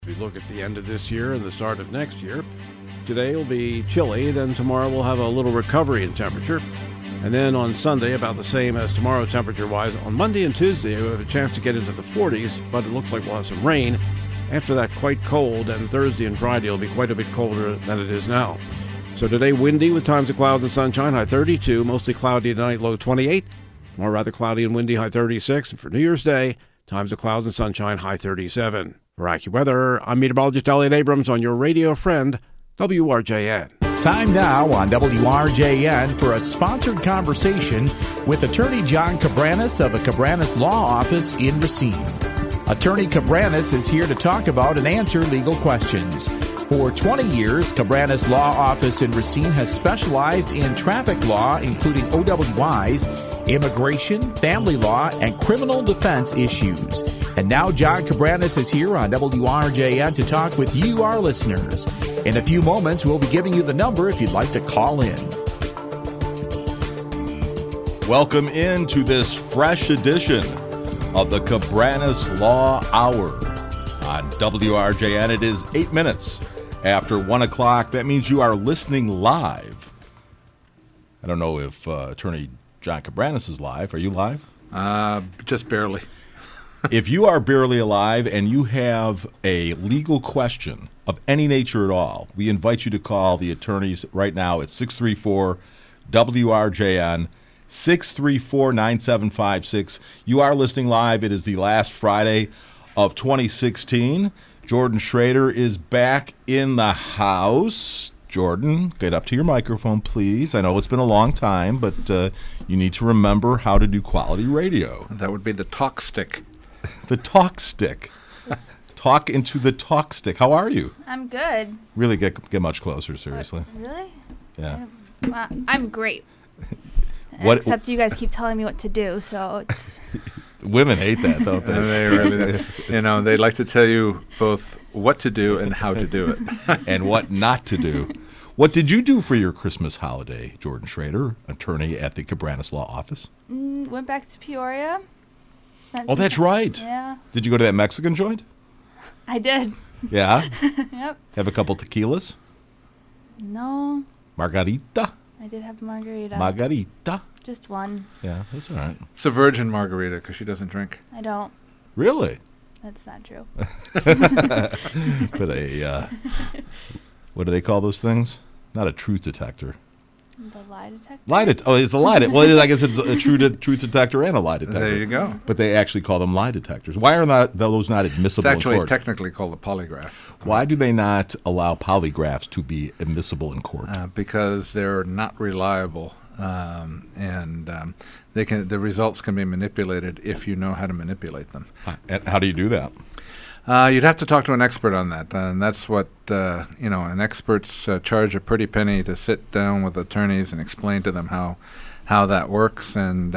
We look at the end of this year and the start of next year. Today will be chilly, then tomorrow we'll have a little recovery in temperature. And then on Sunday, about the same as tomorrow temperature-wise. On Monday and Tuesday, we'll have a chance to get into the 40s, but it looks like we'll have some rain. After that, quite cold, and Thursday and Friday will be quite a bit colder than it is now. So today, windy with times of clouds and sunshine, high 32, mostly cloudy tonight, low 28. Tomorrow, rather cloudy and windy, high 36. And for New Year's Day, times of clouds and sunshine, high 37. For AccuWeather, I'm meteorologist Elliot Abrams on your radio friend, WRJN. Time now on WRJN for a sponsored conversation with attorney John Cabranes of the Cabranes Law Office in Racine. Attorney Cabranes is here to talk about and answer legal questions. For 20 years, Cabranes Law Office in Racine has specialized in traffic law, including OWIs, immigration, family law, and criminal defense issues. And now John Cabranes is here on WRJN to talk with you, our listeners. In a few moments, we'll be giving you the number if you'd like to call in. Welcome into this fresh edition of the Cabranes Law Hour. On WRJN, it is 8 minutes after 1 o'clock. That means you are listening live. I don't know if Attorney John Cabranes is live. Are you live? Just barely. If you are barely alive and you have a legal question of any nature at all, we invite you to call the attorneys right now at 634-WRJN, 634-9756. You are listening live. It is the last Friday of 2016. Jordan Schrader is back in the house. Jordan, get up to your microphone, please. I know it's been a long time, but you need to remember how to do quality radio. That would be the talk stick. The talk stick. Talk into the talk stick. How are you? I'm good. Really get much closer, seriously. Really? Yeah. I'm great. What- Except you guys keep telling me what to do, so it's... Women hate that, don't they? They really, they like to tell you both what to do and how to do it. And what not to do. What did you do for your Christmas holiday, Jordan Schrader, attorney at the Cabranes Law Office? Went back to Peoria. Oh, that's right. Yeah. Did you go to that Mexican joint? I did. Yeah? Yep. Have a couple tequilas? No, Margarita? I did have margarita. Margarita? Just one. Yeah, that's all right. It's a virgin margarita because she doesn't drink. I don't. Really? That's not true. But what do they call those things? Not a truth detector. The lie detector. It's a lie detector. Well, I guess it's a truth detector and a lie detector. There you go. But they actually call them lie detectors. Why are those not admissible It's actually in court? technically called a polygraph. Why do they not allow polygraphs to be admissible in court? Because they're not reliable, and the results can be manipulated if you know how to manipulate them. And how do you do that? You'd have to talk to an expert on that, and that's what and experts charge a pretty penny to sit down with attorneys and explain to them how that works, and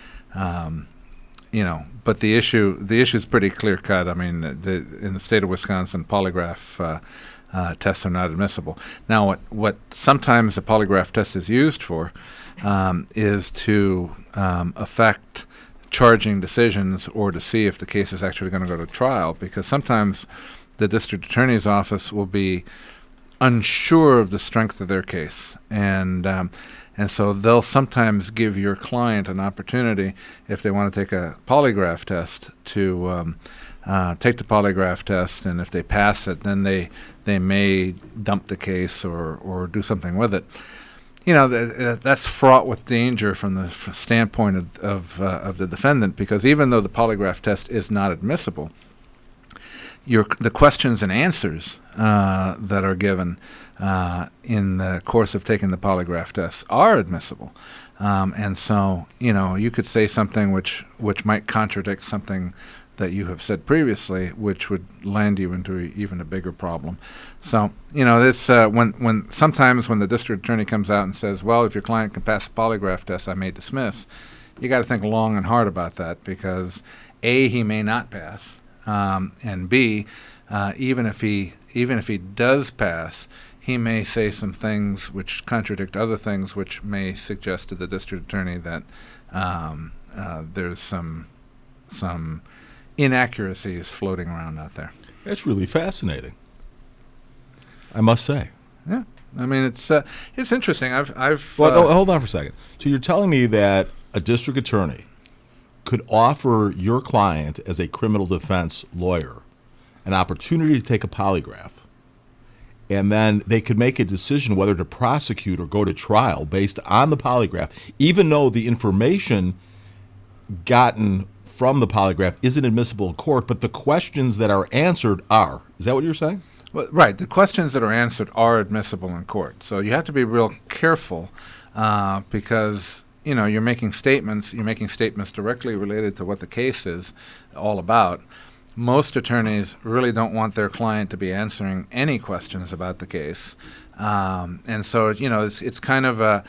But the issue is pretty clear cut. I mean, in the state of Wisconsin, polygraph tests are not admissible. Now, what sometimes a polygraph test is used for is to affect charging decisions or to see if the case is actually going to go to trial, because sometimes the district attorney's office will be unsure of the strength of their case, and so they'll sometimes give your client an opportunity, if they want to take a polygraph test, to take the polygraph test, and if they pass it, then they may dump the case or do something with it. That's fraught with danger from the standpoint of the defendant, because even though the polygraph test is not admissible, the questions and answers that are given in the course of taking the polygraph test are admissible. And so, you could say something which might contradict something that you have said previously, which would land you into even a bigger problem. So, this sometimes when the district attorney comes out and says, well, if your client can pass a polygraph test, I may dismiss, you got to think long and hard about that, because A, he may not pass, and B, even if he does pass, he may say some things which contradict other things, which may suggest to the district attorney that there's some inaccuracies floating around out there. It's really fascinating, I must say. Yeah, I mean it's interesting. I've Well, hold on for a second. So you're telling me that a district attorney could offer your client as a criminal defense lawyer an opportunity to take a polygraph, and then they could make a decision whether to prosecute or go to trial based on the polygraph, even though the information gotten from the polygraph isn't admissible in court, but the questions that are answered are. Is that what you're saying? Well, right. The questions that are answered are admissible in court. So you have to be real careful because, you're making statements. You're making statements directly related to what the case is all about. Most attorneys really don't want their client to be answering any questions about the case. And so, it's kind of a...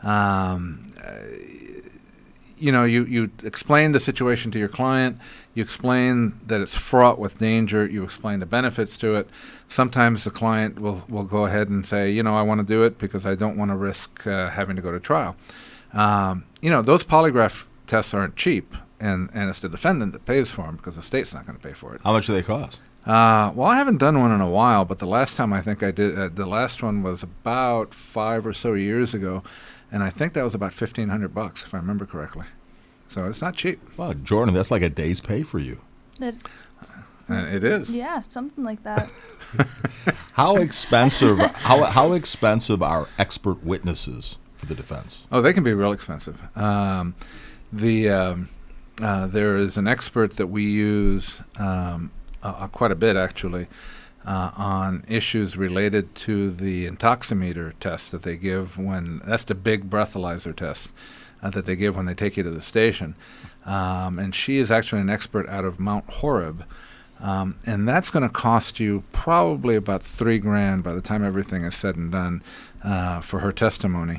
you explain the situation to your client, you explain that it's fraught with danger, you explain the benefits to it. Sometimes the client will go ahead and say, I want to do it because I don't want to risk having to go to trial. Those polygraph tests aren't cheap, and it's the defendant that pays for them because the state's not going to pay for it. How much do they cost? Well, I haven't done one in a while, but the last time I think I did, the last one was about 5 or so years ago. And I think that was about $1,500, if I remember correctly. So it's not cheap. Well, Jordan, that's like a day's pay for you. It is. Yeah, something like that. How expensive? how expensive are expert witnesses for the defense? Oh, they can be real expensive. There is an expert that we use quite a bit, actually, on issues related to the intoximeter test that they give that's the big breathalyzer test that they give when they take you to the station. And she is actually an expert out of Mount Horeb. And that's going to cost you probably about $3,000 by the time everything is said and done for her testimony.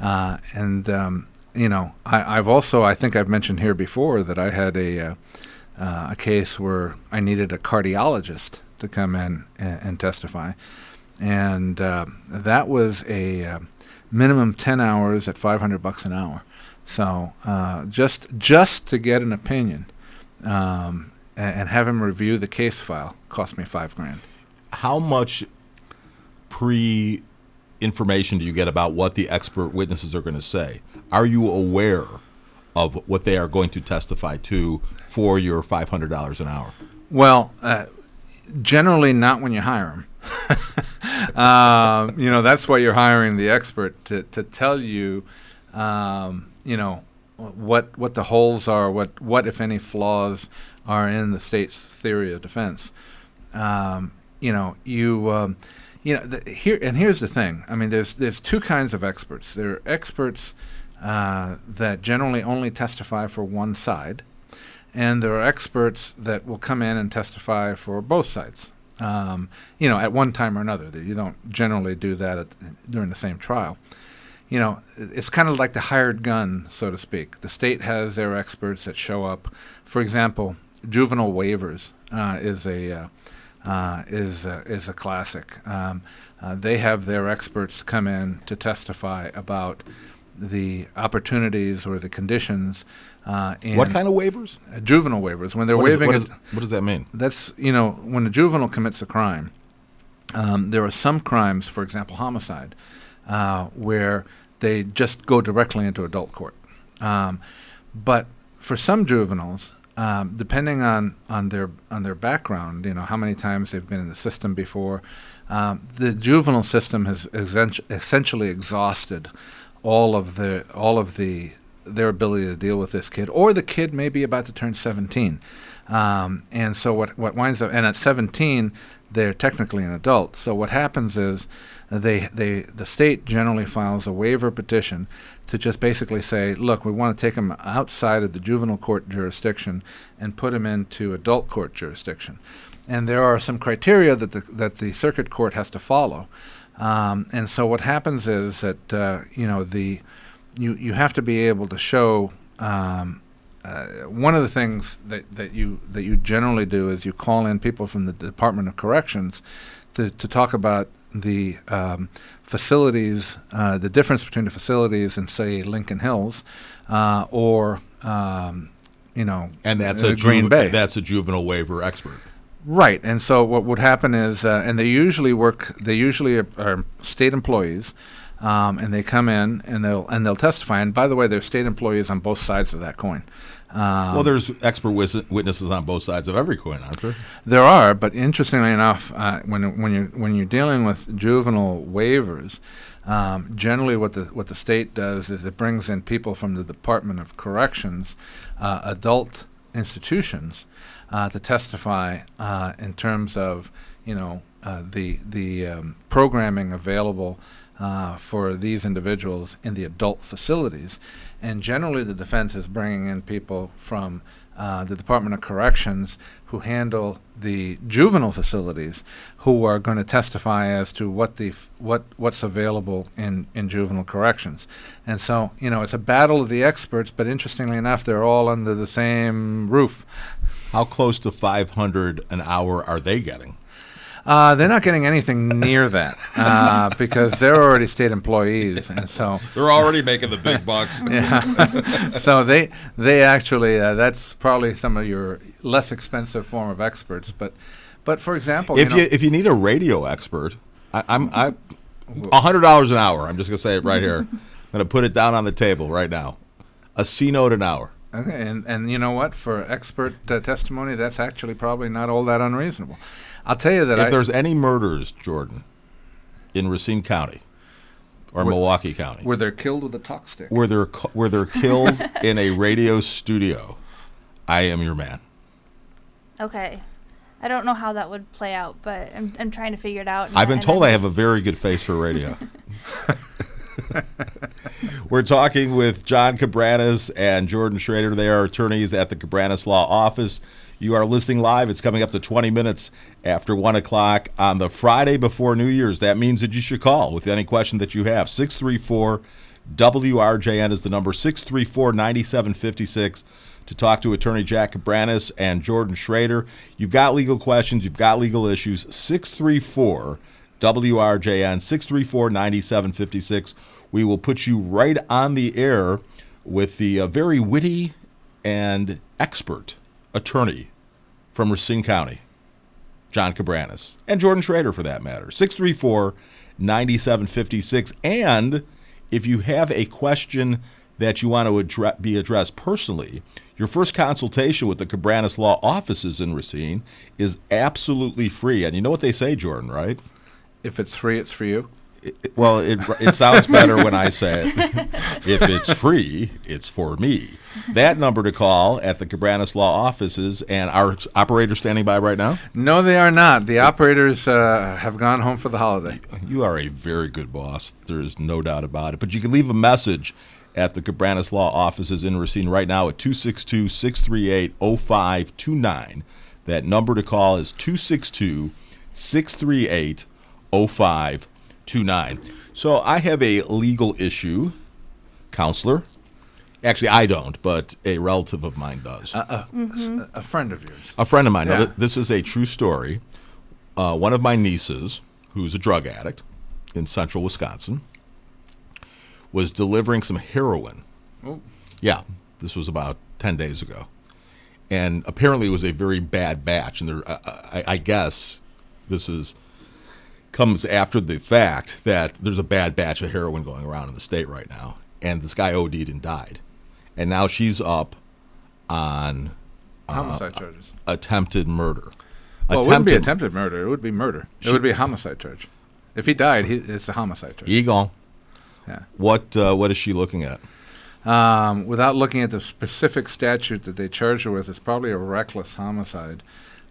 I've also, I think I've mentioned here before that I had a case where I needed a cardiologist to come in and testify. And that was a minimum 10 hours at $500 an hour. So just to get an opinion and have him review the case file cost me $5,000. How much pre-information do you get about what the expert witnesses are going to say? Are you aware of what they are going to testify to for your $500 an hour? Well, generally not when you hire them. That's why you're hiring the expert to tell you, what the holes are, what if any flaws are in the state's theory of defense. Here's the thing. I mean, there's two kinds of experts. There are experts that generally only testify for one side. And there are experts that will come in and testify for both sides, at one time or another. You don't generally do that during the same trial. It's kind of like the hired gun, so to speak. The state has their experts that show up. For example, juvenile waivers is a classic. They have their experts come in to testify about the opportunities or the conditions. What kind of waivers? Juvenile waivers. When they're waiving, what does that mean? That's when a juvenile commits a crime. There are some crimes, for example, homicide, where they just go directly into adult court. But for some juveniles, depending on their background, you know, how many times they've been in the system before. The juvenile system has essentially exhausted all of their ability to deal with this kid, or the kid may be about to turn 17, and so what winds up, and at 17 they're technically an adult. So what happens is the state generally files a waiver petition to just basically say, look, we want to take him outside of the juvenile court jurisdiction and put him into adult court jurisdiction. And there are some criteria that the circuit court has to follow. And so what happens is that you have to be able to show. One of the things that you generally do is you call in people from the Department of Corrections to talk about the facilities, the difference between the facilities in, say, Lincoln Hills, or and that's a Green Bay. That's a juvenile waiver expert. Right, and so what would happen is, and they usually are state employees, and they come in and they'll testify. And by the way, they're state employees on both sides of that coin. Well, there's expert witnesses on both sides of every coin, aren't there? There are, but interestingly enough, when you're dealing with juvenile waivers, generally what the state does is it brings in people from the Department of Corrections, adult institutions, to testify in terms of the programming available for these individuals in the adult facilities. And generally the defense is bringing in people from the Department of Corrections who handle the juvenile facilities, who are going to testify as to what's available in juvenile corrections. And so, it's a battle of the experts, but interestingly enough, they're all under the same roof. How close to $500 an hour are they getting? They're not getting anything near that because they're already state employees, and so they're already making the big bucks. Yeah. So they actually that's probably some of your less expensive form of experts. But for example, if you need a radio expert, I'm $100 an hour. I'm just gonna say it right here. I'm gonna put it down on the table right now. A C-note an hour. Okay, and you know what? For expert testimony, that's actually probably not all that unreasonable. I'll tell you that if there's any murders, Jordan, in Racine County or Milwaukee County, where they're killed with a talk stick, where they're killed in a radio studio, I am your man. Okay. I don't know how that would play out, but I'm trying to figure it out. I've been told I have a very good face for radio. We're talking with John Cabranes and Jordan Schrader. They are attorneys at the Cabranes Law Office. You are listening live. It's coming up to 20 minutes after 1 o'clock on the Friday before New Year's. That means that you should call with any question that you have. 634-WRJN is the number, 634-9756, to talk to Attorney Jack Cabranes and Jordan Schrader. You've got legal questions. You've got legal issues. 634-WRJN, 634-9756. We will put you right on the air with the very witty and expert attorney from Racine County, John Cabranes, and Jordan Schrader for that matter. 634-9756. And if you have a question that you want to be addressed personally, your first consultation with the Cabranes Law Offices in Racine is absolutely free. And you know what they say, Jordan, right? If it's free, it's for you. It sounds better when I say it. If it's free, it's for me. That number to call at the Cabranes Law Offices, and our operators standing by right now? No, they are not. The operators have gone home for the holiday. You are a very good boss. There's no doubt about it. But you can leave a message at the Cabranes Law Offices in Racine right now at 262-638-0529. That number to call is 262-638-0529. So I have a legal issue, counselor. Actually, I don't, but a relative of mine does. A friend of yours. A friend of mine. Yeah. Now, this is a true story. One of my nieces, who's a drug addict in central Wisconsin, was delivering some heroin. Oh. Yeah, this was about 10 days ago. And apparently it was a very bad batch. And I guess this comes after the fact that there's a bad batch of heroin going around in the state right now. And this guy OD'd and died. And now she's up on Homicide charges. Attempted murder. Well, it wouldn't be attempted murder. It would be murder. It would be a homicide charge. If he died, it's a homicide charge. Eagle. Yeah. What is she looking at? Without looking at the specific statute that they charge her with, it's probably a reckless homicide.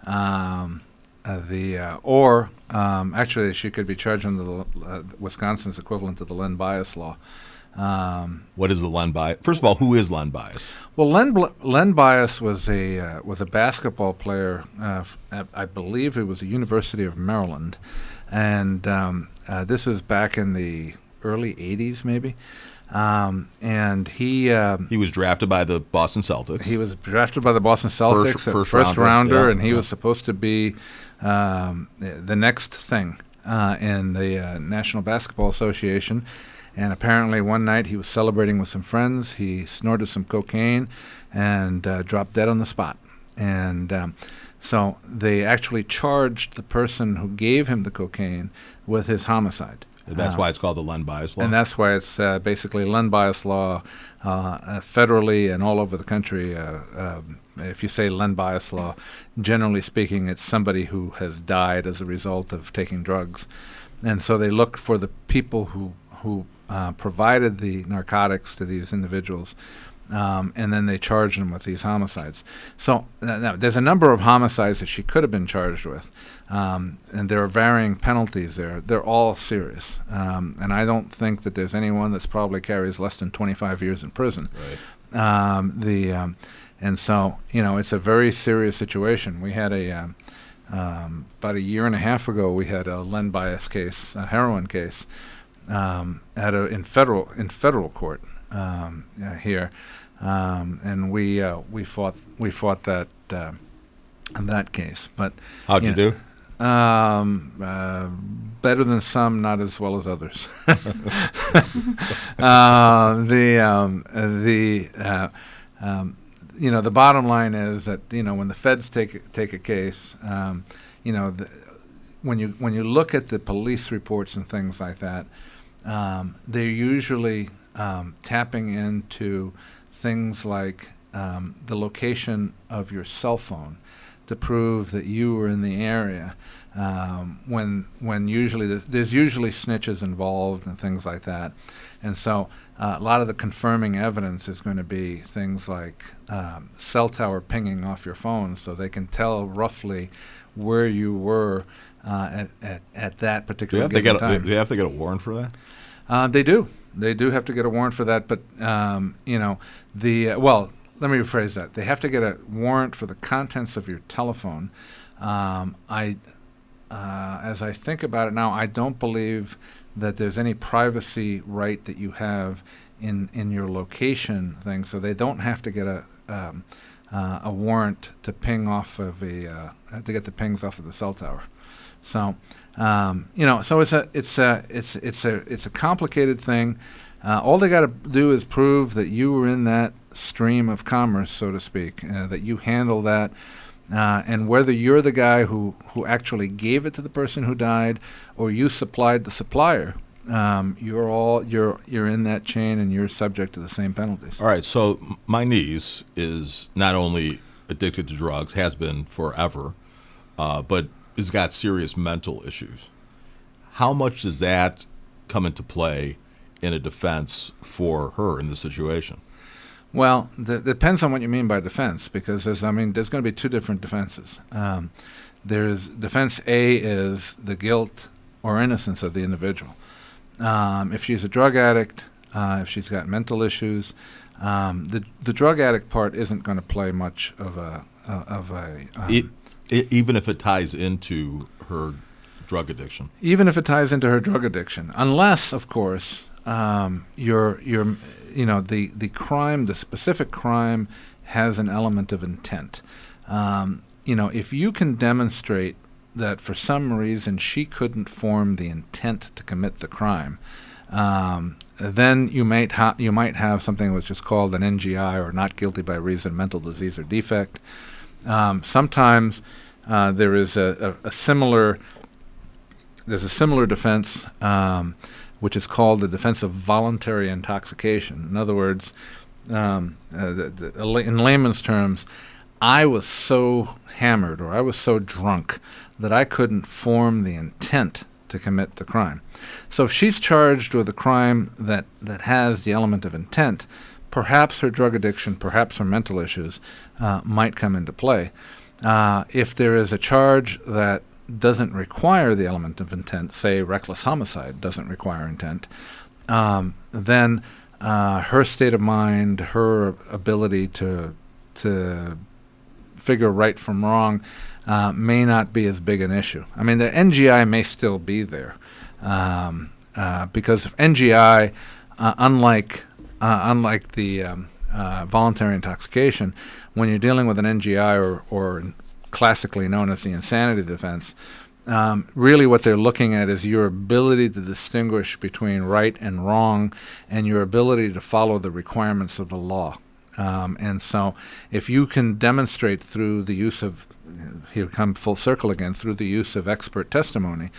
Actually, she could be charged under Wisconsin's equivalent to the Len Bias law. What is the Len Bias? First of all, who is Len Bias? Well, Len Bias was a basketball player. I believe it was the University of Maryland, and this is back in the early '80s, maybe. And he was drafted by the Boston Celtics. He was drafted by the Boston Celtics, first rounder, yeah, and he was supposed to be the next thing in the National Basketball Association. And apparently one night he was celebrating with some friends. He snorted some cocaine and dropped dead on the spot. And So they actually charged the person who gave him the cocaine with his homicide. That's why it's called the Len Bias Law. And that's why it's basically Len Bias Law federally and all over the country. If you say Len Bias Law, generally speaking, it's somebody who has died as a result of taking drugs. And so they look for the people who provided the narcotics to these individuals, and then they charged them with these homicides. So now there's a number of homicides that she could have been charged with, and there are varying penalties there. They're all serious, and I don't think that there's anyone that's probably carries less than 25 years in prison. Right. And so, it's a very serious situation. We had about a year and a half ago, we had a Len Bias case, a heroin case, in federal court here, and we fought that in that case. But how'd you do? Better than some, not as well as others. The bottom line is that when the feds take a case, when you look at the police reports and things like that, they're usually tapping into things like the location of your cell phone to prove that you were in the area. When usually there's usually snitches involved and things like that, and so a lot of the confirming evidence is going to be things like cell tower pinging off your phone, so they can tell roughly where you were at that particular time. Do they have to get a warrant for that? They do. They do have to get a warrant for that, but let me rephrase that. They have to get a warrant for the contents of your telephone. As I think about it now, I don't believe that there's any privacy right that you have in your location thing, so they don't have to get a warrant to ping off of to get the pings off of the cell tower. So so it's a complicated thing. All they got to do is prove that you were in that stream of commerce, so to speak, that you handle that. And whether you're the guy who actually gave it to the person who died, or you supplied the supplier, you're in that chain and you're subject to the same penalties. All right. So my niece is not only addicted to drugs, has been forever, but has got serious mental issues. How much does that come into play in a defense for her in this situation? Well, depends on what you mean by defense, because there's going to be two different defenses. There's defense A is the guilt or innocence of the individual. If she's a drug addict, if she's got mental issues, the drug addict part isn't going to play much of a even if it ties into her drug addiction. Even if it ties into her drug addiction, unless, of course, the crime, the specific crime, has an element of intent. If you can demonstrate that for some reason she couldn't form the intent to commit the crime, then you might have something which is called an NGI, or not guilty by reason of mental disease or defect. Sometimes there is a similar defense, which is called the defense of voluntary intoxication. In other words, in layman's terms, I was so hammered or I was so drunk that I couldn't form the intent to commit the crime. So if she's charged with a crime that has the element of intent, perhaps her drug addiction, perhaps her mental issues might come into play. If there is a charge that doesn't require the element of intent, say reckless homicide doesn't require intent, then her state of mind, her ability to figure right from wrong may not be as big an issue. I mean, the NGI may still be there, because if NGI, unlike the voluntary intoxication, when you're dealing with an NGI or classically known as the insanity defense, really what they're looking at is your ability to distinguish between right and wrong, and your ability to follow the requirements of the law. And so if you can demonstrate through the use of, here come full circle again, through the use of expert testimony,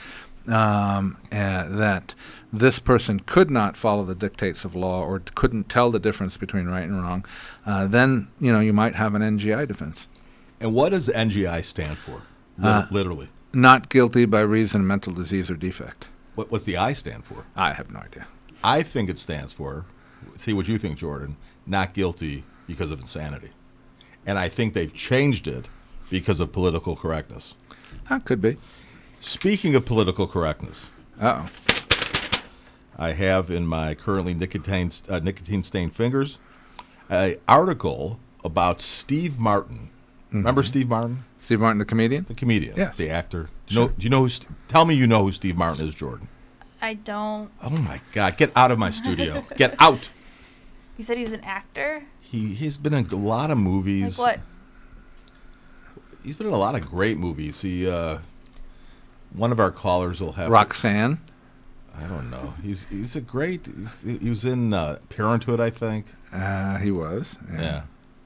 that this person could not follow the dictates of law or couldn't tell the difference between right and wrong, then, you might have an NGI defense. And what does NGI stand for, literally? Not guilty by reason of mental disease or defect. What's the I stand for? I have no idea. I think it stands for, see what you think, Jordan, not guilty because of insanity. And I think they've changed it because of political correctness. Could be. Speaking of political correctness, Uh-oh. I have in my currently nicotine-stained fingers an article about Steve Martin. Remember Steve Martin? Steve Martin, the comedian? The comedian, Yes. the actor. Sure. Do you know tell me you know who Steve Martin is, Jordan. I don't. Oh, my God. Get out of my studio. Get out. You said he's an actor? He's been in a lot of movies. Like what? He's been in a lot of great movies. One of our callers will have Roxanne? I don't know. He's a great. He was in Parenthood, I think. He was. Yeah.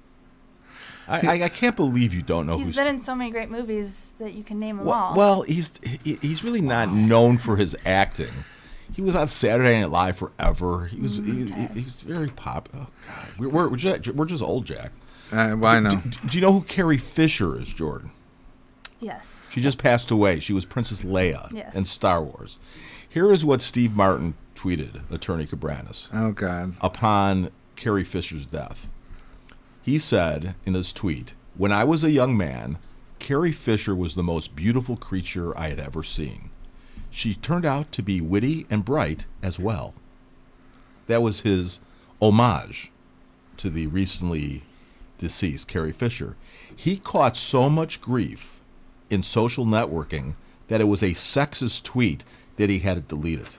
I can't believe you don't know He's been in so many great movies that you can name them all. Well, he's really not known for his acting. He was on Saturday Night Live forever. He was very popular. Oh God, we're just old, Jack. Well, I know. Do you know who Carrie Fisher is, Jordan? Yes. She just passed away. She was Princess Leia Yes. in Star Wars. Here is what Steve Martin tweeted, Attorney Cabranes, Oh, God. upon Carrie Fisher's death. He said in his tweet, "When I was a young man, Carrie Fisher was the most beautiful creature I had ever seen. She turned out to be witty and bright as well." That was his homage to the recently deceased Carrie Fisher. He caught so much grief in social networking that it was a sexist tweet that he had to delete it.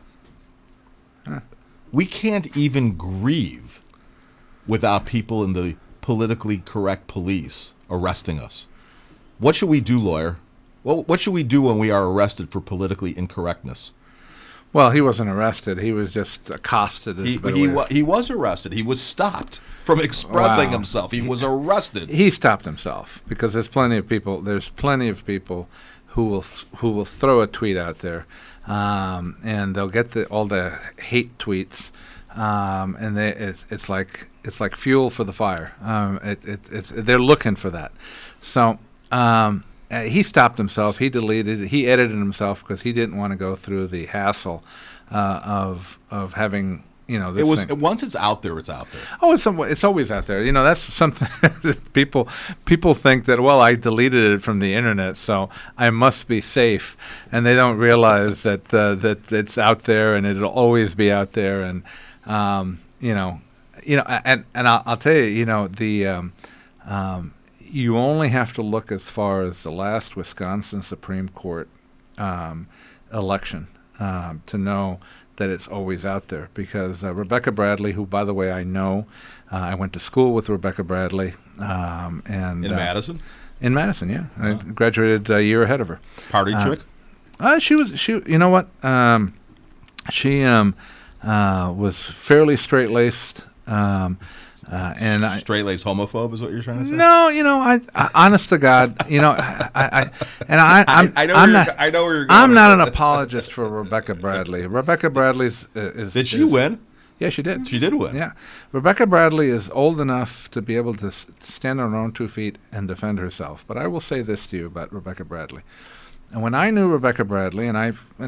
We can't even grieve without people in the politically correct police arresting us. What should we do, lawyer? Well, what should we do when we are arrested for politically incorrectness? Well, he wasn't arrested. He was just accosted. He was arrested. He was stopped from expressing Wow. himself. He was arrested. He stopped himself because there's plenty of people. There's plenty of people who will throw a tweet out there, and they'll get all the hate tweets, and it's like fuel for the fire. They're looking for that. So he stopped himself. He deleted it. He edited himself because he didn't want to go through the hassle of having. This thing. Once it's out there, it's out there. Oh, it's always out there. That's something that people think that, well, I deleted it from the internet, so I must be safe, and they don't realize that it's out there and it'll always be out there. And and I'll tell you, you only have to look as far as the last Wisconsin Supreme Court election to know that it's always out there, because Rebecca Bradley, who, by the way, I know, I went to school with Rebecca Bradley, and In Madison? In Madison, yeah, I graduated a year ahead of her. Party chick? She. You know what? She was fairly straight-laced. And Straight-laced homophobe is what you're trying to say? No, I honest to God, I'm not an apologist for Rebecca Bradley. Rebecca Bradley's is. Did she win? Yeah, she did. She did win. Yeah, Rebecca Bradley is old enough to be able to stand on her own 2 feet and defend herself. But I will say this to you about Rebecca Bradley. And when I knew Rebecca Bradley, and I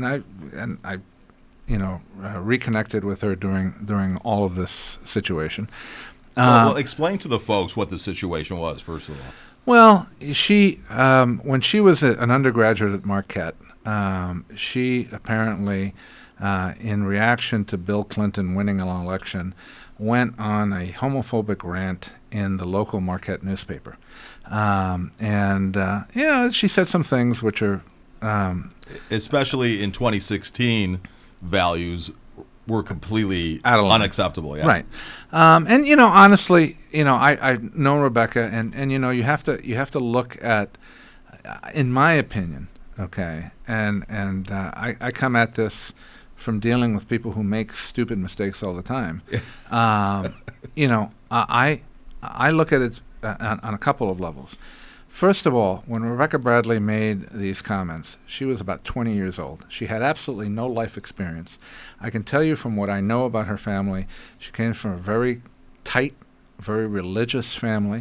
reconnected with her during all of this situation. Well, explain to the folks what the situation was, first of all. Well, she when she was an undergraduate at Marquette, she apparently, in reaction to Bill Clinton winning an election, went on a homophobic rant in the local Marquette newspaper. She said some things which are... especially in 2016, values were completely out of line. Unacceptable. Yeah. Right. Honestly, I know Rebecca, and you have to look at, in my opinion, okay, and I come at this from dealing with people who make stupid mistakes all the time. I look at it on a couple of levels. First of all, when Rebecca Bradley made these comments, she was about 20 years old. She had absolutely no life experience. I can tell you from what I know about her family, she came from a very tight, very religious family,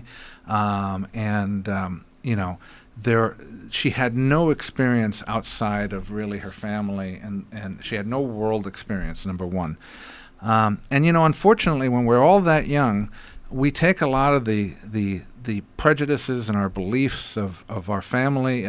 she had no experience outside of really her family, and she had no world experience, number one. Unfortunately, when we're all that young, we take a lot of the prejudices and our beliefs of our family,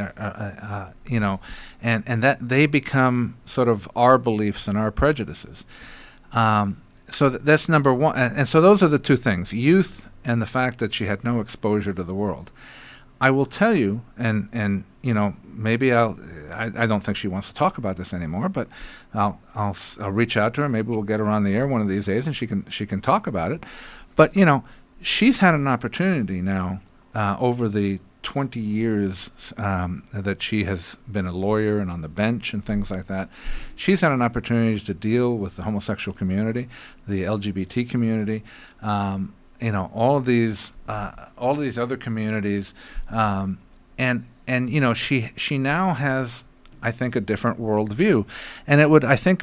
and that they become sort of our beliefs and our prejudices. So that's number one. And so those are the two things, youth and the fact that she had no exposure to the world. I will tell you, and maybe I don't think she wants to talk about this anymore, but I'll reach out to her. Maybe we'll get her on the air one of these days, and she can talk about it. But she's had an opportunity now over the 20 years that she has been a lawyer and on the bench and things like that. She's had an opportunity to deal with the homosexual community, the LGBT community, all of these other communities, she now has, I think, a different worldview, and it would, I think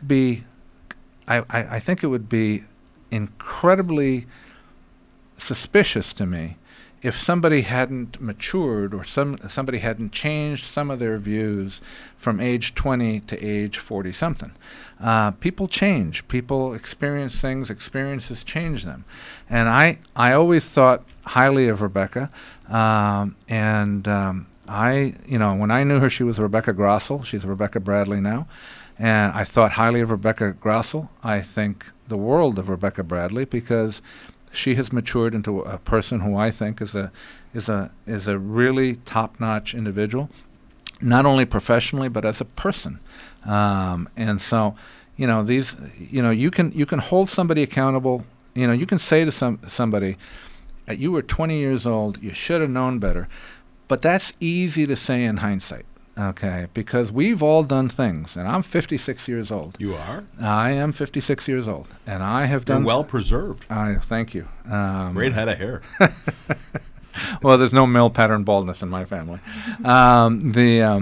it would be incredibly suspicious to me if somebody hadn't matured or somebody hadn't changed some of their views from age 20 to age 40-something. People change. People experience things. Experiences change them. And I always thought highly of Rebecca. When I knew her, she was Rebecca Grossel. She's Rebecca Bradley now. And I thought highly of Rebecca Grossel. I think the world of Rebecca Bradley because she has matured into a person who I think is a really top-notch individual, not only professionally but as a person. And so, you can hold somebody accountable. You can say to somebody, "You were 20 years old. You should have known better," but that's easy to say in hindsight. Okay, because we've all done things, and I'm 56 years old. You are? I am 56 years old, and I have done. You're well preserved. Thank you. Great head of hair. Well, there's no male pattern baldness in my family. I'm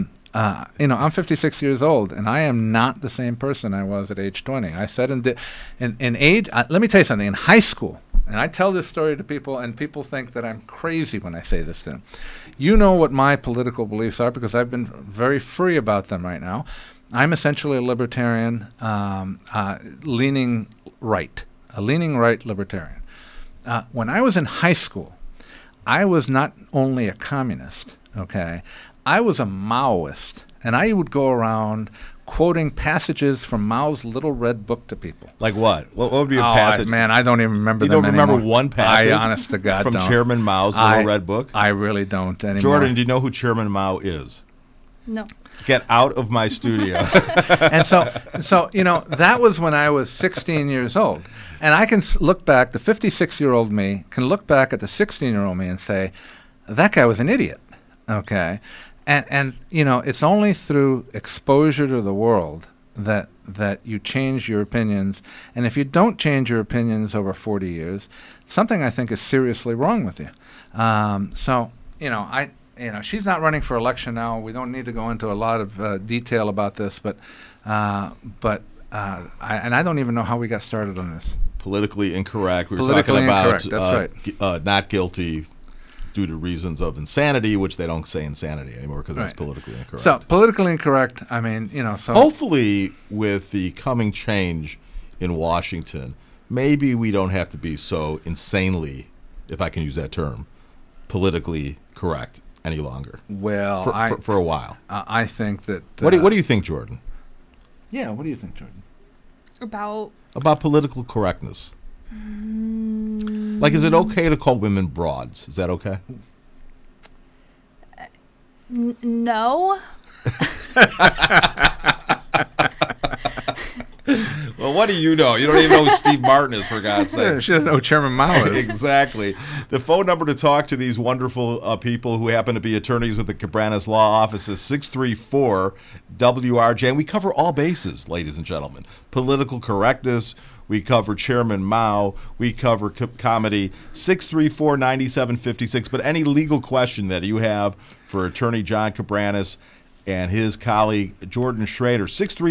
56 years old, and I am not the same person I was at age 20. I said in age. Let me tell you something. In high school, and I tell this story to people, and people think that I'm crazy when I say this to them. You know what my political beliefs are because I've been very free about them right now. I'm essentially a libertarian, leaning right libertarian. When I was in high school, I was not only a communist, okay, I was a Maoist, and I would go around quoting passages from Mao's Little Red Book to people. Like what? What would be a passage? I don't even remember them anymore. You don't remember one passage? I honest to God from don't. Chairman Mao's Little Red Book? I really don't anymore. Jordan, do you know who Chairman Mao is? No. Get out of my studio. And so that was when I was 16 years old. And I can look back, the 56-year-old me can look back at the 16-year-old me and say, that guy was an idiot, okay? And it's only through exposure to the world that you change your opinions. And if you don't change your opinions over 40 years, something I think is seriously wrong with you. She's not running for election now. We don't need to go into a lot of detail about this, but I don't even know how we got started on this. Politically incorrect. We were Politically talking incorrect, about that's right. Not guilty due to reasons of insanity, which they don't say insanity anymore because that's politically incorrect. So politically incorrect. I mean, so hopefully with the coming change in Washington, maybe we don't have to be so insanely, if I can use that term, politically correct any longer. Well, for a while. I think that. What do you think, Jordan? Yeah, what do you think, Jordan? About political correctness. Like, is it okay to call women broads? Is that okay? No. Well, What do you know? You don't even know who Steve Martin is, for God's sake. She doesn't know who Chairman Mao is. Exactly. The phone number to talk to these wonderful people who happen to be attorneys with the Cabranes Law Office is 634-WRJ. And we cover all bases, ladies and gentlemen. Political correctness. We cover Chairman Mao. We cover comedy. 634-9756. But any legal question that you have for Attorney John Cabranes and his colleague Jordan Schrader,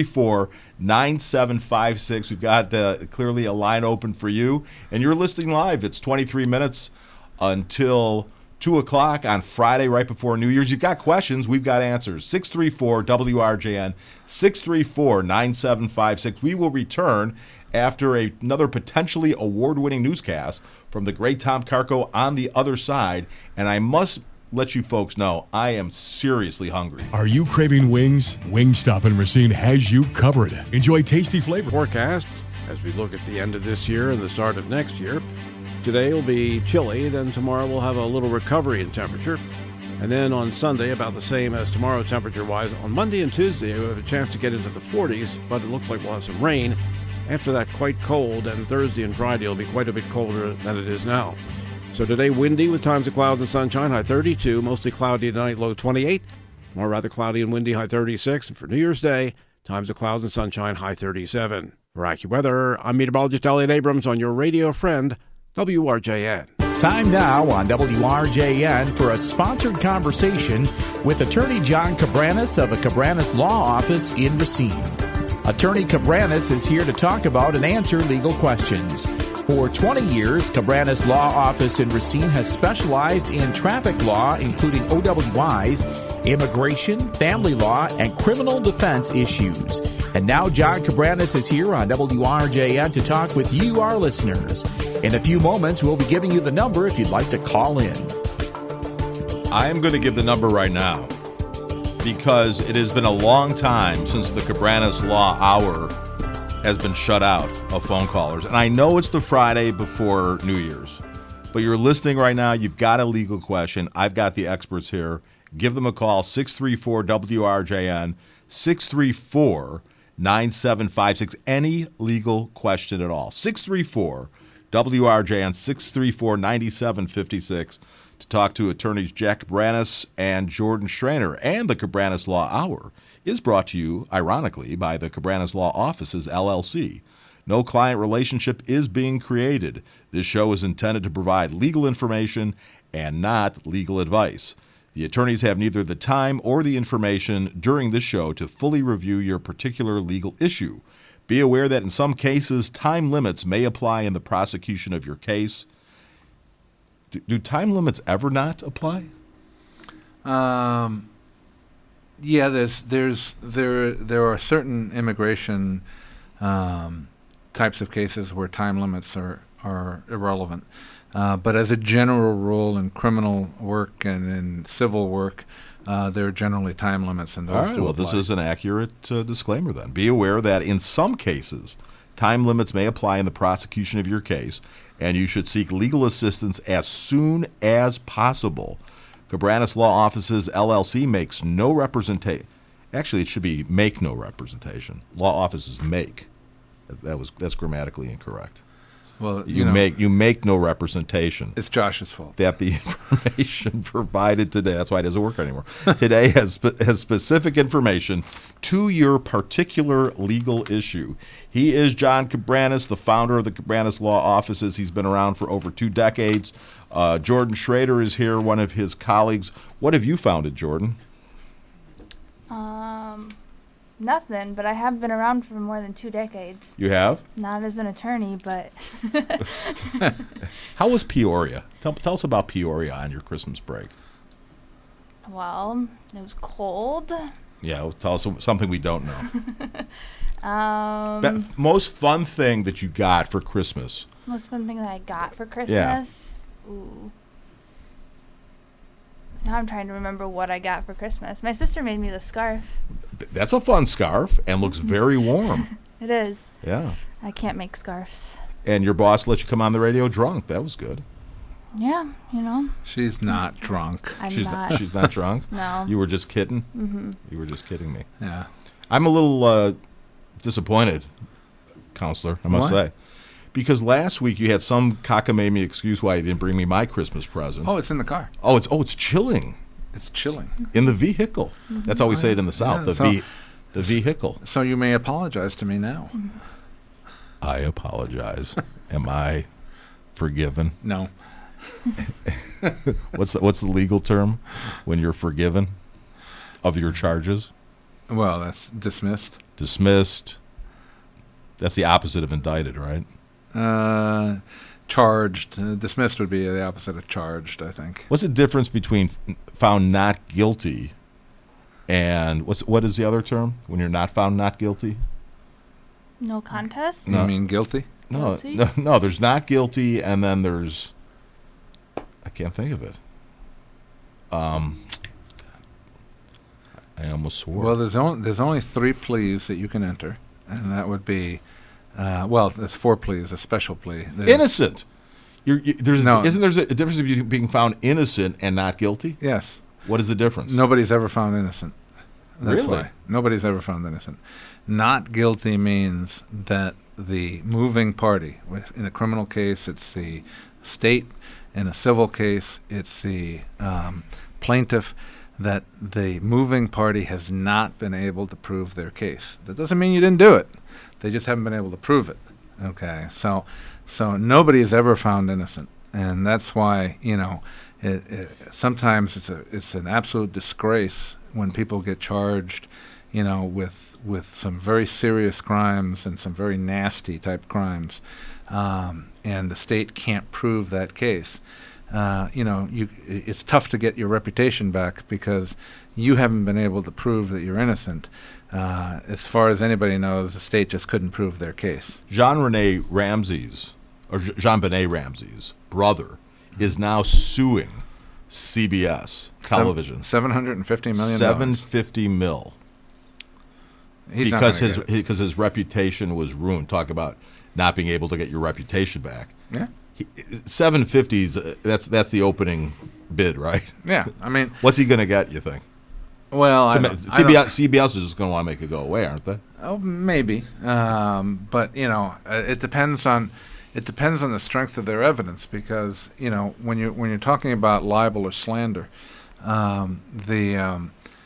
634-9756. We've got clearly a line open for you. And you're listening live. It's 23 minutes until 2 o'clock on Friday, right before New Year's. You've got questions. We've got answers. 634-WRJN, 634-9756. We will return after another potentially award-winning newscast from the great Tom Carco on the other side. And I must let you folks know I am seriously hungry. Are you craving wings? Wingstop in Racine has you covered. Enjoy tasty flavor. Forecast as we look at the end of this year and the start of next year. Today will be chilly, then tomorrow we'll have a little recovery in temperature. And then on Sunday, about the same as tomorrow temperature-wise. On Monday and Tuesday, we'll have a chance to get into the 40s, but it looks like we'll have some rain. After that, quite cold, and Thursday and Friday will be quite a bit colder than it is now. So today, windy with times of clouds and sunshine, high 32, mostly cloudy tonight, low 28. Tomorrow, rather cloudy and windy, high 36. And for New Year's Day, times of clouds and sunshine, high 37. For AccuWeather, I'm meteorologist Elliot Abrams on your radio friend, WRJN. Time now on WRJN for a sponsored conversation with Attorney John Cabranes of the Cabranes Law Office in Racine. Attorney Cabranes is here to talk about and answer legal questions. For 20 years, Cabranes Law Office in Racine has specialized in traffic law, including OWIs, immigration, family law, and criminal defense issues. And now John Cabranes is here on WRJN to talk with you, our listeners. In a few moments, we'll be giving you the number if you'd like to call in. I am going to give the number right now because it has been a long time since the Cabranes Law Hour has been shut out of phone callers. And I know it's the Friday before New Year's, but you're listening right now. You've got a legal question. I've got the experts here. Give them a call, 634-WRJN, 634-9756. Any legal question at all. 634-WRJN, 634-9756 to talk to attorneys Jack Cabranes and Jordan Schrader. And the Cabranes Law Hour is brought to you, ironically, by the Cabranes Law Offices, LLC. No client relationship is being created. This show is intended to provide legal information and not legal advice. The attorneys have neither the time or the information during this show to fully review your particular legal issue. Be aware that in some cases, time limits may apply in the prosecution of your case. Do time limits ever not apply? Yeah, there are certain immigration types of cases where time limits are irrelevant. But as a general rule, in criminal work and in civil work, there are generally time limits, and those All right, do well, apply. this is an accurate disclaimer then. Be aware that in some cases, time limits may apply in the prosecution of your case, and you should seek legal assistance as soon as possible. Cabranes Law Offices, LLC makes no representation. Actually, it should be make no representation. Law offices make. That's grammatically incorrect. Well, You make no representation. it's Josh's fault. That the information provided today, that's why it doesn't work anymore, today has specific information to your particular legal issue. He is John Cabranes, the founder of the Cabranes Law Offices. He's been around for over 2 decades. Jordan Schrader is here, one of his colleagues. What have you founded, Jordan? Nothing, but I have been around for more than 2 decades. You have? Not as an attorney, but How was Peoria? Tell us about Peoria on your Christmas break. well, it was cold. Yeah, tell us something we don't know. Um, Most fun thing that you got for Christmas. Most fun thing that I got for Christmas. Ooh. Now I'm trying to remember what I got for Christmas. My sister made me the scarf. That's a fun scarf and looks very warm. It is. Yeah. I can't make scarves. And your boss let you come on the radio drunk. That was good. Yeah, you know. She's not drunk. I'm She's not. She's not drunk? No. You were just kidding? Mm-hmm. You were just kidding me. Yeah. I'm a little disappointed counselor, I must Why? say. Because last week you had some cockamamie excuse why you didn't bring me my Christmas present. Oh, it's in the car. It's chilling It's chilling. in the vehicle. That's how we say it in the South. Yeah, The vehicle. So you may apologize to me now. I apologize. Am I forgiven? No. What's the legal term when you're forgiven of your charges? Well, that's dismissed. Dismissed. That's the opposite of indicted, right? Charged. Dismissed would be the opposite of charged, I think. What's the difference between found not guilty and what is the other term when you're not found not guilty? No contest? You mean guilty? Guilty? No. There's not guilty, and then there's I can't think of it. I almost swore. Well, there's only 3 pleas that you can enter, and that would be, there's 4 pleas, a special plea. Innocent. No. Isn't there a difference between being found innocent and not guilty? Yes. What is the difference? Nobody's ever found innocent. That's Really? why. Nobody's ever found innocent. Not guilty means that the moving party, in a criminal case, it's the state. In a civil case, it's the plaintiff, that the moving party has not been able to prove their case. That doesn't mean you didn't do it. They just haven't been able to prove it. Okay, so nobody is ever found innocent, and that's why sometimes it's an absolute disgrace when people get charged, with some very serious crimes and some very nasty type crimes, and the state can't prove that case. It's tough to get your reputation back because you haven't been able to prove that you're innocent. As far as anybody knows, the state just couldn't prove their case. Jean-Benet Ramsey's brother is now suing CBS television. $750 million. $750 million. He's not because gonna get it. because his reputation was ruined. Talk about not being able to get your reputation back. Yeah. 750's that's the opening bid, right? Yeah. I mean, What's he going to get? You think? well, CBS is just going to want to make it go away, aren't they? Oh, maybe, but it depends on the strength of their evidence, because when you're talking about libel or slander, the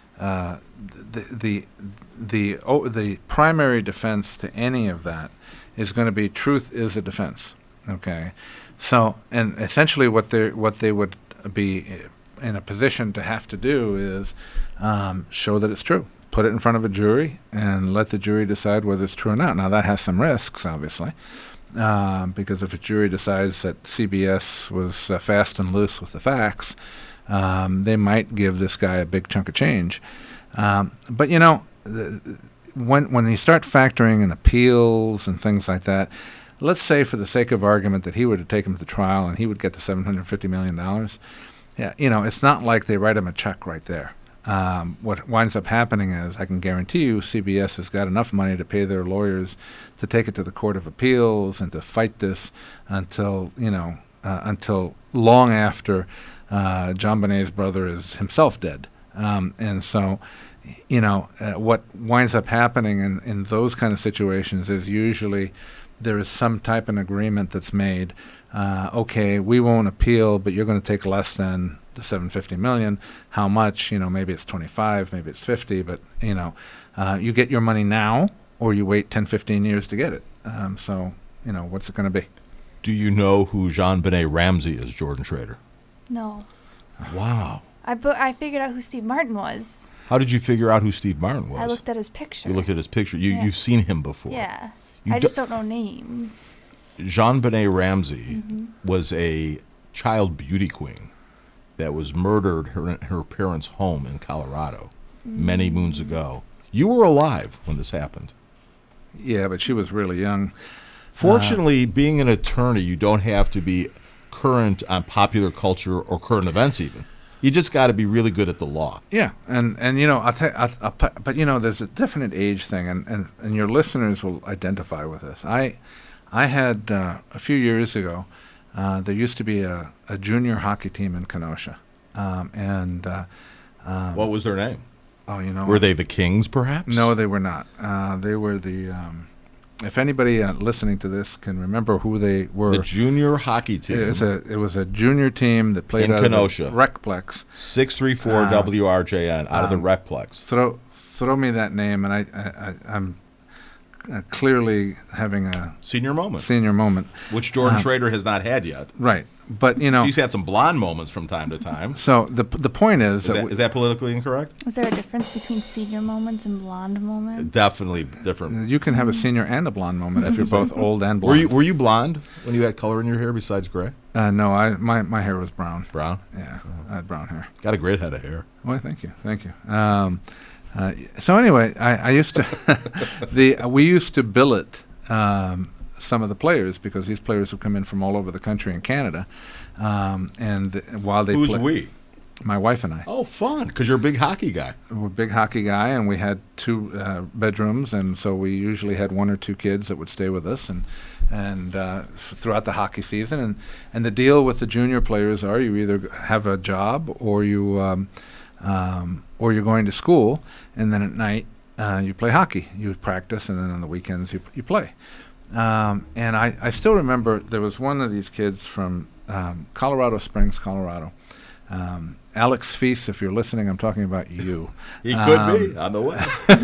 primary defense to any of that is going to be truth is a defense. Okay, so and essentially what they would be in a position to have to do is show that it's true. Put it in front of a jury and let the jury decide whether it's true or not. Now, that has some risks, obviously, because if a jury decides that CBS was fast and loose with the facts, they might give this guy a big chunk of change. But, when you start factoring in appeals and things like that, let's say for the sake of argument that he were to take him to trial and he would get the $750 million. Yeah, it's not like they write him a check right there. What winds up happening is, I can guarantee you, CBS has got enough money to pay their lawyers to take it to the Court of Appeals and to fight this until long after JonBenet's brother is himself dead. And so, what winds up happening in those kind of situations is usually there is some type of agreement that's made. Okay, we won't appeal, but you're going to take less than the $750 million. How much? Maybe it's 25, maybe it's 50, but you get your money now, or you wait 10, 15 years to get it. So what's it going to be? Do you know who Jean-Benet Ramsey is, Jordan Schrader? No. Wow. I figured out who Steve Martin was. How did you figure out who Steve Martin was? I looked at his picture. You looked at his picture. Yeah. You've seen him before. Yeah. You I just don't know names. Jean-Benet Ramsey was a child beauty queen that was murdered in her parents' home in Colorado many moons ago. You were alive when this happened. Yeah, but she was really young. Fortunately, being an attorney, you don't have to be current on popular culture or current events even. You just got to be really good at the law. Yeah, and but there's a definite age thing, and your listeners will identify with this. I had a few years ago, there used to be a junior hockey team in Kenosha, What was their name? Oh, Were they the Kings, perhaps? No, they were not. They were the if anybody listening to this can remember who they were, The junior hockey team. it was a junior team that played In out Kenosha. of the Recplex. 634 WRJN out of the Recplex. Throw me that name, and I'm clearly having a Senior moment, senior moment. which Jordan Schrader has not had yet. Right, but you know. She's had some blonde moments from time to time. So the point is Is that politically incorrect? Is there a difference between senior moments and blonde moments? Definitely different. you can have a senior and a blonde moment if you're both old and blonde. Were you blonde when you had color in your hair besides gray? No, my hair was brown. Brown? Yeah, I had brown hair. Got a great head of hair. Well, thank you. So anyway, I used to we used to billet some of the players because these players would come in from all over the country and Canada, and while they Who's we? My wife and I. Oh, fun, because you're a big hockey guy. We're a big hockey guy, and we had 2 bedrooms, and so we usually had 1 or 2 kids that would stay with us, and throughout the hockey season. And the deal with the junior players are you either have a job or you're going to school, and then at night you play hockey. You practice, and then on the weekends you play. And I still remember there was one of these kids from Colorado Springs, Colorado. Alex Feast, if you're listening, I'm talking about you. He could be on the way.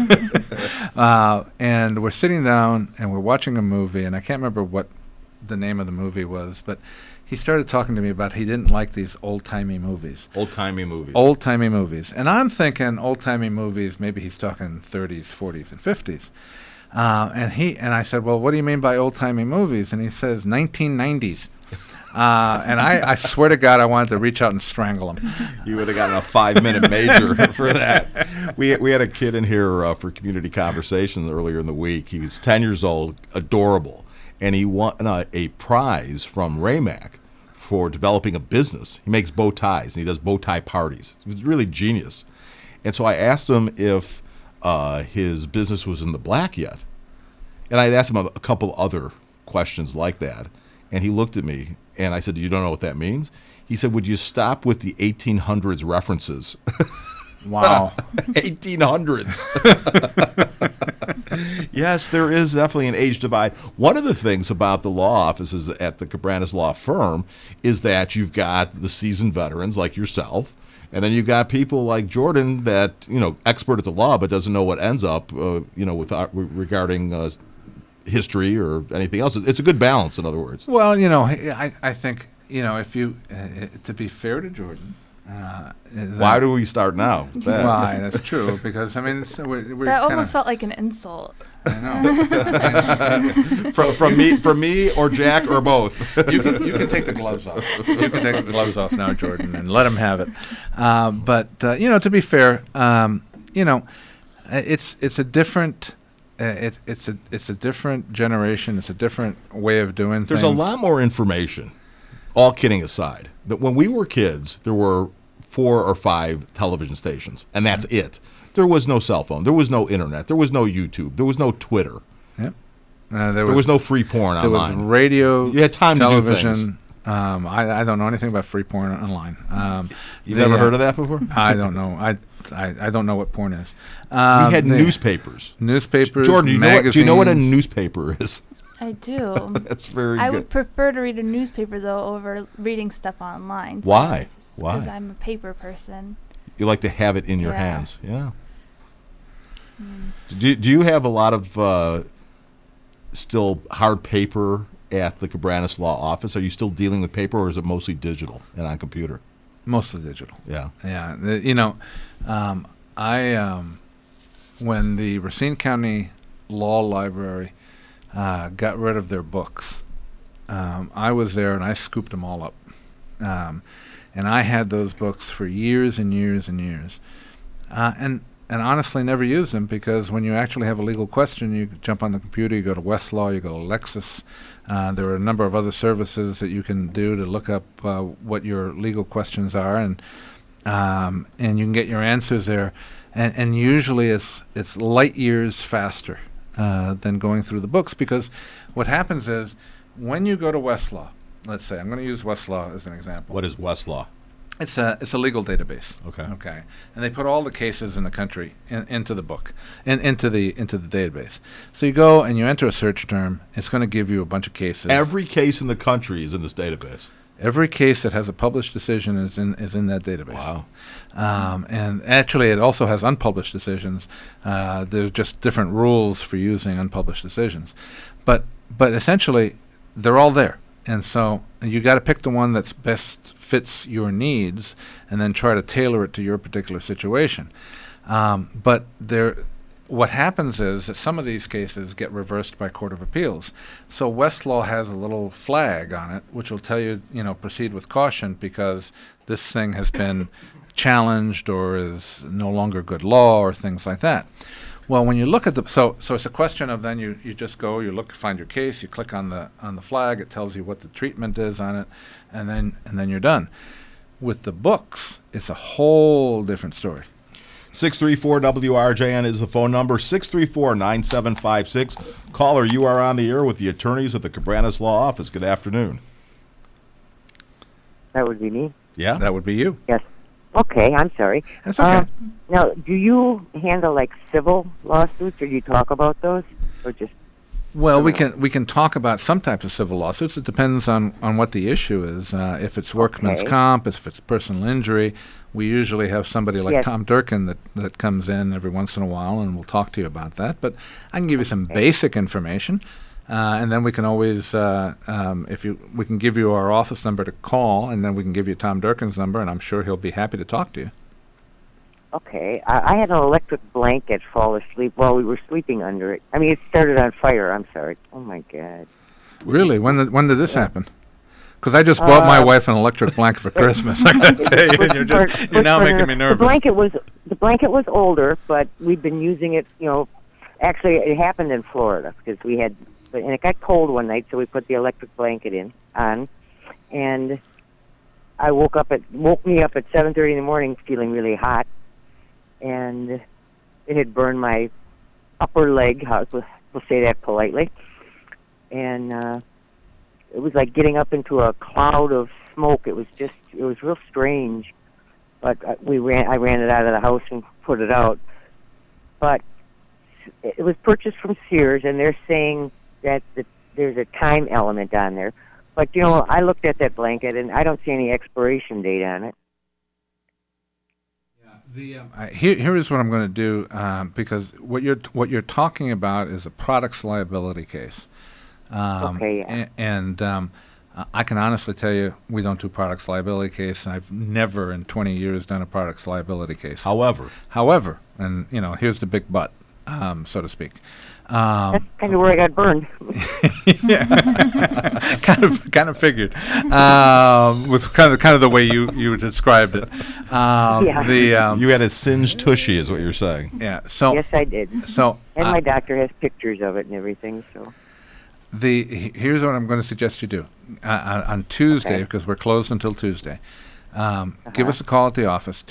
And we're sitting down and we're watching a movie, and I can't remember what the name of the movie was, but he started talking to me about he didn't like these old-timey movies. Old-timey movies. Old-timey movies. And I'm thinking old-timey movies, maybe he's talking 30s, 40s, and 50s. And I said, well, what do you mean by old-timey movies? And he says 1990s. And I swear to God, I wanted to reach out and strangle him. You would have gotten a 5-minute major for that. We had a kid in here for community conversations earlier in the week. He was 10 years old, adorable, and he won a prize from Raymac for developing a business. He makes bow ties, and he does bow tie parties. He's really genius. And so I asked him if his business was in the black yet. And I'd asked him a couple other questions like that. And he looked at me, and I said, you don't know what that means? He said, would you stop with the 1800s references? Wow. 1800s. Yes, there is definitely an age divide. One of the things about the law offices at the Cabranes Law Firm is that you've got the seasoned veterans like yourself, and then you've got people like Jordan that, expert at the law but doesn't know what ends up, regarding history or anything else. It's a good balance, in other words. Well, I think, if you, to be fair to Jordan. Why do we start now? Why, that's true, because, we're That almost felt like an insult. I know. from me or Jack or both. You can take the gloves off. You can take the gloves off now, Jordan, and let him have it. But to be fair, it's a different. It's a different generation. It's a different way of doing things. There's a lot more information. All kidding aside, that when we were kids, there were 4 or 5 television stations, and that's it. There was no cell phone. There was no internet. There was no YouTube. There was no Twitter. Yep. There was no free porn online. There was radio. You had time television, to do things. I don't know anything about free porn online. You've never heard of that before? I don't know. I don't know what porn is. We had newspapers. Newspapers, Jordan, magazines. do you know what a newspaper is? I do. That's very I good. would prefer to read a newspaper, though, over reading stuff online. Why? Why? Because I'm a paper person. You like to have it in your Yeah. hands. Yeah. Do you have a lot of still hard paper at the Cabranes Law Office? Are you still dealing with paper, or is it mostly digital and on computer? Mostly digital. Yeah. Yeah. When the Racine County Law Library got rid of their books, I was there and I scooped them all up. And I had those books for years and years and years. And honestly never used them, because when you actually have a legal question, you jump on the computer, you go to Westlaw, you go to Lexis. There are a number of other services that you can do to look up what your legal questions are, and you can get your answers there. And usually it's light years faster than going through the books, because what happens is when you go to Westlaw, let's say, I'm going to use Westlaw as an example. What is Westlaw? It's a legal database. Okay. Okay. And they put all the cases in the country into the book, into the database. So you go and you enter a search term. It's going to give you a bunch of cases. Every case in the country is in this database. Every case that has a published decision is in that database. Wow. And actually, it also has unpublished decisions. There's just different rules for using unpublished decisions, but essentially, they're all there. And so you got to pick the one that's best fits your needs, and then try to tailor it to your particular situation. But what happens is that some of these cases get reversed by Court of Appeals. So Westlaw has a little flag on it, which will tell you, proceed with caution because this thing has been challenged or is no longer good law or things like that. Well, when you look at so it's a question of then you just go, you look, find your case, you click on the flag, it tells you what the treatment is on it, and then you're done. With the books, it's a whole different story. 634-WRJN is the phone number, 634-9756. Caller, you are on the air with the attorneys at the Cabranes Law Office. Good afternoon. That would be me? Yeah? That would be you. Yes. Okay, I'm sorry. That's okay. Now, do you handle, like, civil lawsuits, or do you talk about those, or just... Well, we can talk about some types of civil lawsuits. It depends on what the issue is. If it's workman's comp, if it's personal injury, we usually have somebody like Tom Durkin that comes in every once in a while, and we'll talk to you about that. But I can give you some basic information, and then we can always, we can give you our office number to call, and then we can give you Tom Durkin's number, and I'm sure he'll be happy to talk to you. Okay. I had an electric blanket fall asleep while we were sleeping under it. I mean, it started on fire. I'm sorry. Oh, my God. Really? When did this happen? Because I just bought my wife an electric blanket for Christmas. I got to tell you, and you're now making me nervous. The blanket was older, but we've been using it. Actually, it happened in Florida because and it got cold one night, so we put the electric blanket on, and I woke me up at 7:30 in the morning, feeling really hot, and it had burned my upper leg. We'll say that politely, and it was like getting up into a cloud of smoke. It was real strange, but I ran it out of the house and put it out. But it was purchased from Sears, and they're saying that there's a time element on there. But, I looked at that blanket, and I don't see any expiration date on it. Here is what I'm going to do, because what you're talking about is a products liability case. Okay, yeah. And I can honestly tell you we don't do products liability case. I've never in 20 years done a products liability case. However, and here's the big but, so to speak. That's kind of where I got burned. Yeah, kind of figured. With kind of the way you described it. Yeah. You had a singed tushy, is what you're saying. Yeah. So yes, I did. So and my doctor has pictures of it and everything. So here's what I'm going to suggest you do on Tuesday, because we're closed until Tuesday. Give us a call at the office,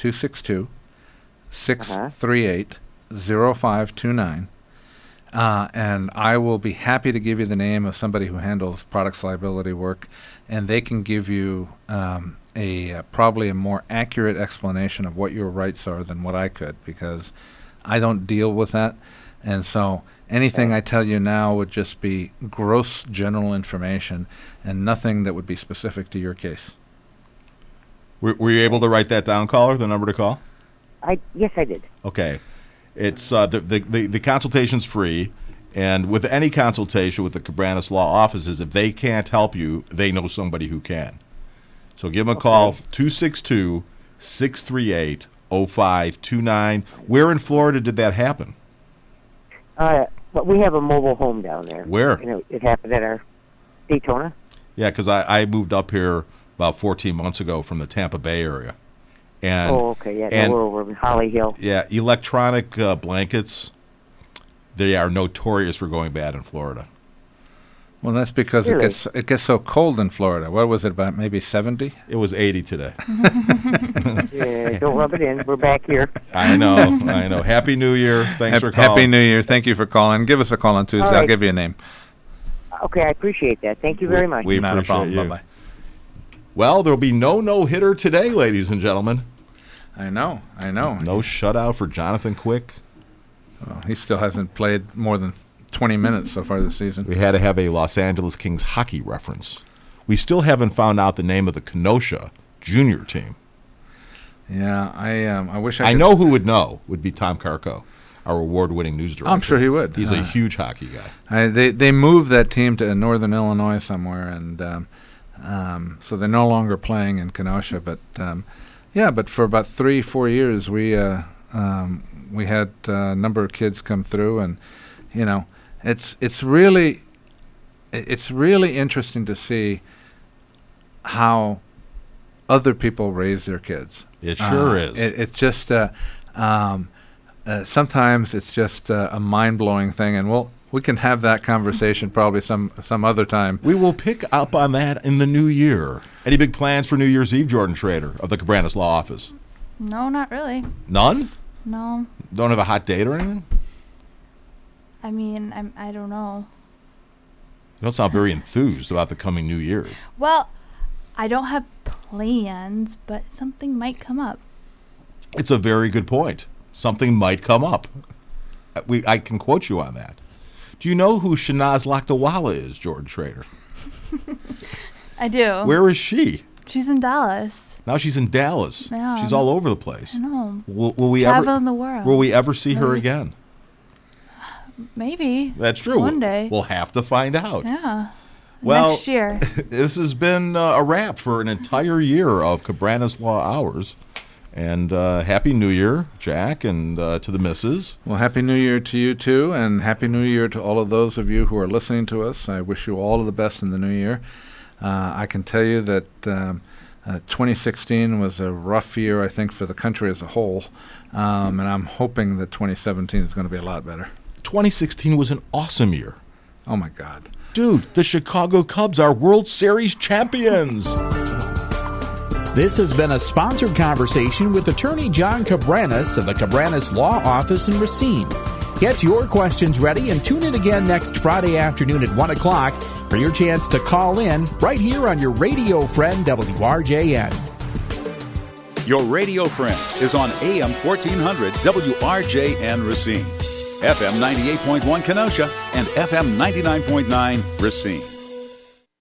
262-638-0529. And I will be happy to give you the name of somebody who handles products liability work, and they can give you probably a more accurate explanation of what your rights are than what I could, because I don't deal with that. And so anything I tell you now would just be gross general information and nothing that would be specific to your case. Were you able to write that down, caller, the number to call? Yes, I did. Okay. It's the consultation's free, and with any consultation with the Cabranes Law Offices, if they can't help you, they know somebody who can. So give them a call, 262-638-0529. Where in Florida did that happen? But we have a mobile home down there. Where? It happened at our Daytona. Yeah, because I moved up here about 14 months ago from the Tampa Bay area. And, okay, yeah, we're over in Holly Hill. Yeah, electronic blankets, they are notorious for going bad in Florida. Well, that's because it gets so cold in Florida. What was it, about maybe 70? It was 80 today. Yeah, don't rub it in. We're back here. I know. Happy New Year. Thanks for calling. Happy New Year. Thank you for calling. Give us a call on Tuesday. Right. I'll give you a name. Okay, I appreciate that. Thank you very much. We Not a appreciate problem. you. Bye-bye. Well, there'll be no no-hitter today, ladies and gentlemen. I know. No shutout for Jonathan Quick. Well, he still hasn't played more than 20 minutes so far this season. We had to have a Los Angeles Kings hockey reference. We still haven't found out the name of the Kenosha junior team. Yeah, I wish I know who would know. Would be Tom Karko, our award-winning news director. I'm sure he would. He's a huge hockey guy. They moved that team to northern Illinois somewhere, and so they're no longer playing in Kenosha. But but for about 3-4 years, we had a number of kids come through, and it's really interesting to see how other people raise their kids. It sure is. It just sometimes it's just a mind-blowing thing, and we can have that conversation probably some other time. We will pick up on that in the new year. Any big plans for New Year's Eve, Jordan Schrader of the Cabranes Law Office? No, not really. None? No. Don't have a hot date or anything? I mean, I don't know. You don't sound very enthused about the coming new year. Well, I don't have plans, but something might come up. It's a very good point. Something might come up. I can quote you on that. Do you know who Shanaz Lakdawala is, Jordan Schrader? I do. Where is she? She's in Dallas. Now she's in Dallas. Yeah. She's all over the place. I know. Will we Travel in the world. Will we ever see her again? Maybe. That's true. One day. We'll have to find out. Yeah. Well, next year. This has been a wrap for an entire year of Cabranes Law Hours. And Happy New Year, Jack, and to the missus. Well, Happy New Year to you, too, and Happy New Year to all of those of you who are listening to us. I wish you all of the best in the new year. I can tell you that 2016 was a rough year, I think, for the country as a whole, and I'm hoping that 2017 is going to be a lot better. 2016 was an awesome year. Oh, my God. Dude, the Chicago Cubs are World Series champions. This has been a sponsored conversation with attorney John Cabranes of the Cabranes Law Office in Racine. Get your questions ready and tune in again next Friday afternoon at 1 o'clock for your chance to call in right here on your radio friend WRJN. Your radio friend is on AM 1400 WRJN Racine, FM 98.1 Kenosha, and FM 99.9 Racine.